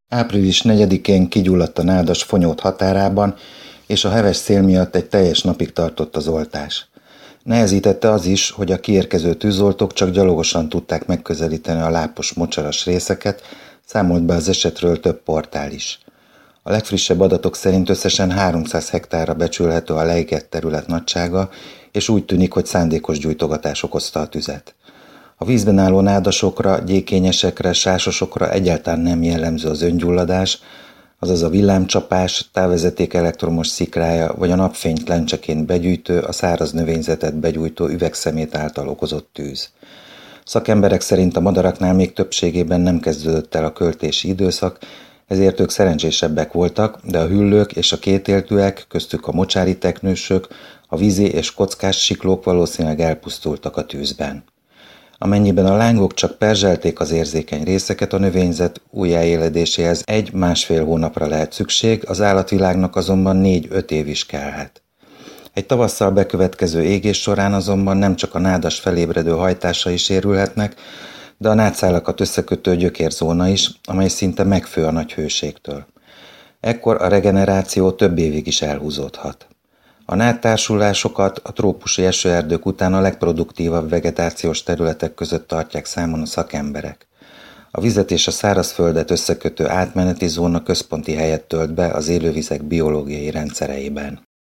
Április 4-én kigyulladt a nádas Fonyód határában, és a heves szél miatt egy teljes napig tartott az oltás. Nehezítette az is, hogy a kiérkező tűzoltók csak gyalogosan tudták megközelíteni a lápos mocsaras részeket, számolt be az esetről több portál is. A legfrissebb adatok szerint összesen 300 hektárra becsülhető a leégett terület nagysága, és úgy tűnik, hogy szándékos gyújtogatás okozta a tüzet. A vízben álló nádasokra, gyékényesekre, sásosokra egyáltalán nem jellemző az öngyulladás, azaz a villámcsapás, távvezeték elektromos szikrája vagy a napfényt lencseként begyűjtő, a száraz növényzetet begyújtó üvegszemét által okozott tűz. Szakemberek szerint a madaraknál még többségében nem kezdődött el a költési időszak, ezért ők szerencsésebbek voltak, de a hüllők és a kétéltűek, köztük a mocsári teknősök, a vízi és kockás siklók valószínűleg elpusztultak a tűzben. Amennyiben a lángok csak perzselték az érzékeny részeket, a növényzet újjáéledéséhez 1-1,5 hónapra lehet szükség, az állatvilágnak azonban 4-5 év is kellhet. Egy tavasszal bekövetkező égés során azonban nem csak a nádas felébredő hajtásai sérülhetnek, de a nádszálakat összekötő gyökérzóna is, amely szinte megfő a nagy hőségtől. Ekkor a regeneráció több évig is elhúzódhat. A nádtársulásokat a trópusi esőerdők után a legproduktívabb vegetációs területek között tartják számon a szakemberek. A vizet és a szárazföldet összekötő átmeneti zóna központi helyet tölt be az élővizek biológiai rendszereiben.